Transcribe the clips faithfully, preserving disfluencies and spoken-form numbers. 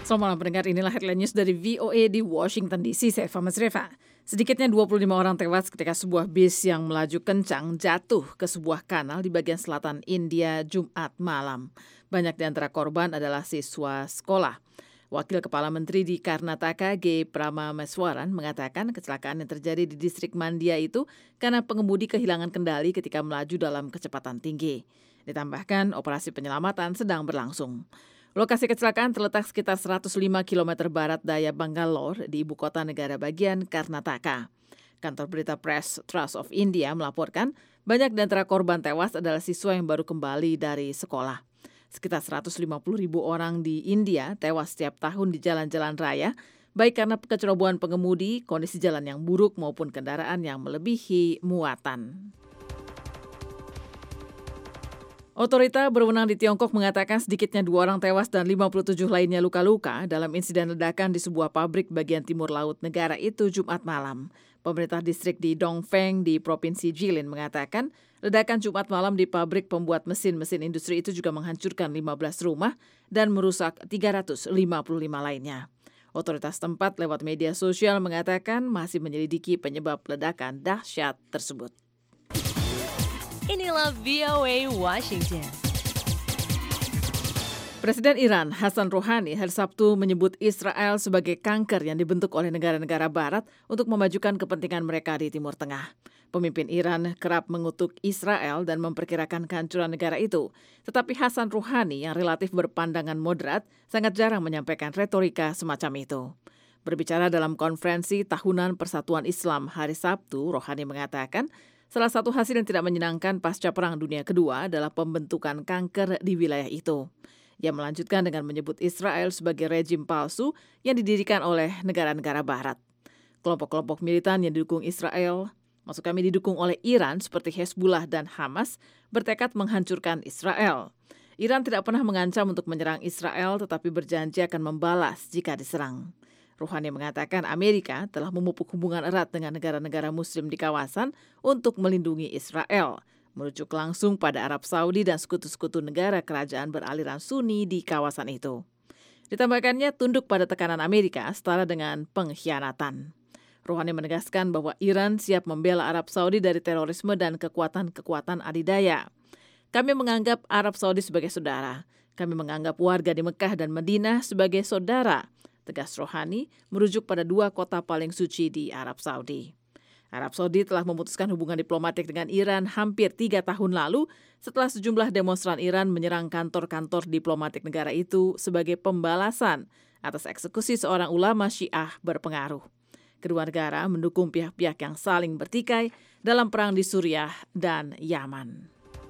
Selamat malam pendengar, inilah headline news dari V O A di Washington D C. Saya Fama Sreva. Sedikitnya dua puluh lima orang tewas ketika sebuah bis yang melaju kencang jatuh ke sebuah kanal di bagian selatan India Jumat malam. Banyak di antara korban adalah siswa sekolah. Wakil Kepala Menteri di Karnataka, G. Pramameswaran, mengatakan kecelakaan yang terjadi di distrik Mandya itu karena pengemudi kehilangan kendali ketika melaju dalam kecepatan tinggi. Ditambahkan, operasi penyelamatan sedang berlangsung. Lokasi kecelakaan terletak sekitar seratus lima kilometer barat daya Bangalore di ibu kota negara bagian Karnataka. Kantor berita Press Trust of India melaporkan banyak di antara korban tewas adalah siswa yang baru kembali dari sekolah. Sekitar seratus lima puluh ribu orang di India tewas setiap tahun di jalan-jalan raya, baik karena kecerobohan pengemudi, kondisi jalan yang buruk maupun kendaraan yang melebihi muatan. Otorita berwenang di Tiongkok mengatakan sedikitnya dua orang tewas dan lima puluh tujuh lainnya luka-luka dalam insiden ledakan di sebuah pabrik bagian timur laut negara itu Jumat malam. Pemerintah distrik di Dongfeng di Provinsi Jilin mengatakan ledakan Jumat malam di pabrik pembuat mesin-mesin industri itu juga menghancurkan lima belas rumah dan merusak tiga ratus lima puluh lima lainnya. Otoritas tempat lewat media sosial mengatakan masih menyelidiki penyebab ledakan dahsyat tersebut. Inilah V O A Washington. Presiden Iran Hassan Rouhani hari Sabtu menyebut Israel sebagai kanker yang dibentuk oleh negara-negara barat untuk memajukan kepentingan mereka di Timur Tengah. Pemimpin Iran kerap mengutuk Israel dan memperkirakan kehancuran negara itu. Tetapi Hassan Rouhani yang relatif berpandangan moderat sangat jarang menyampaikan retorika semacam itu. Berbicara dalam konferensi tahunan Persatuan Islam hari Sabtu, Rouhani mengatakan salah satu hasil yang tidak menyenangkan pasca Perang Dunia Kedua adalah pembentukan kanker di wilayah itu. Ia melanjutkan dengan menyebut Israel sebagai rejim palsu yang didirikan oleh negara-negara barat. Kelompok-kelompok militan yang didukung Israel, maksud kami didukung oleh Iran seperti Hezbollah dan Hamas, bertekad menghancurkan Israel. Iran tidak pernah mengancam untuk menyerang Israel tetapi berjanji akan membalas jika diserang. Rouhani mengatakan Amerika telah memupuk hubungan erat dengan negara-negara Muslim di kawasan untuk melindungi Israel, merujuk langsung pada Arab Saudi dan sekutu-sekutu negara kerajaan beraliran Sunni di kawasan itu. Ditambahkannya tunduk pada tekanan Amerika setara dengan pengkhianatan. Rouhani menegaskan bahwa Iran siap membela Arab Saudi dari terorisme dan kekuatan-kekuatan adidaya. Kami menganggap Arab Saudi sebagai saudara. Kami menganggap warga di Mekah dan Madinah sebagai saudara, tegas Rouhani, merujuk pada dua kota paling suci di Arab Saudi. Arab Saudi telah memutuskan hubungan diplomatik dengan Iran hampir tiga tahun lalu setelah sejumlah demonstran Iran menyerang kantor-kantor diplomatik negara itu sebagai pembalasan atas eksekusi seorang ulama Syiah berpengaruh. Kedua negara mendukung pihak-pihak yang saling bertikai dalam perang di Suriah dan Yaman.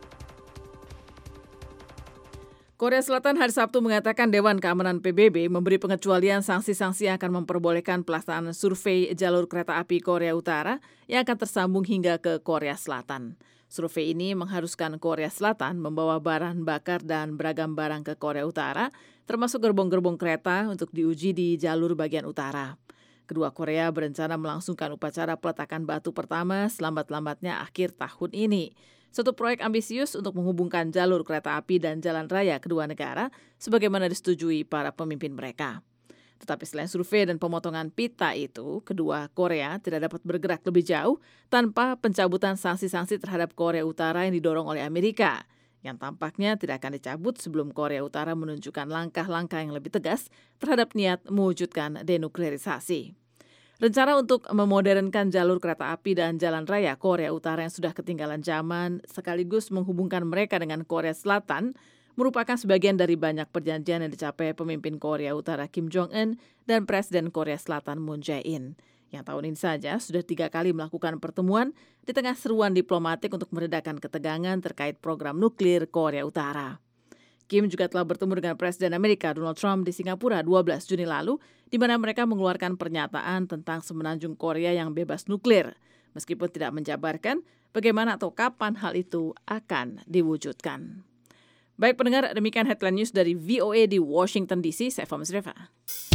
Korea Selatan hari Sabtu mengatakan Dewan Keamanan P B B memberi pengecualian sanksi-sanksi yang akan memperbolehkan pelaksanaan survei jalur kereta api Korea Utara yang akan tersambung hingga ke Korea Selatan. Survei ini mengharuskan Korea Selatan membawa bahan bakar dan beragam barang ke Korea Utara, termasuk gerbong-gerbong kereta untuk diuji di jalur bagian utara. Kedua Korea berencana melangsungkan upacara peletakan batu pertama selambat-lambatnya akhir tahun ini. Suatu proyek ambisius untuk menghubungkan jalur kereta api dan jalan raya kedua negara sebagaimana disetujui para pemimpin mereka. Tetapi selain survei dan pemotongan pita itu, kedua Korea tidak dapat bergerak lebih jauh tanpa pencabutan sanksi-sanksi terhadap Korea Utara yang didorong oleh Amerika, yang tampaknya tidak akan dicabut sebelum Korea Utara menunjukkan langkah-langkah yang lebih tegas terhadap niat mewujudkan denuklearisasi. Rencana untuk memodernkan jalur kereta api dan jalan raya Korea Utara yang sudah ketinggalan zaman sekaligus menghubungkan mereka dengan Korea Selatan merupakan sebagian dari banyak perjanjian yang dicapai pemimpin Korea Utara Kim Jong-un dan Presiden Korea Selatan Moon Jae-in, yang tahun ini saja sudah tiga kali melakukan pertemuan di tengah seruan diplomatik untuk meredakan ketegangan terkait program nuklir Korea Utara. Kim juga telah bertemu dengan Presiden Amerika Donald Trump di Singapura dua belas Juni lalu, di mana mereka mengeluarkan pernyataan tentang semenanjung Korea yang bebas nuklir, meskipun tidak menjabarkan bagaimana atau kapan hal itu akan diwujudkan. Baik pendengar, demikian headline news dari V O A di Washington D C. Saya Fama Sreva.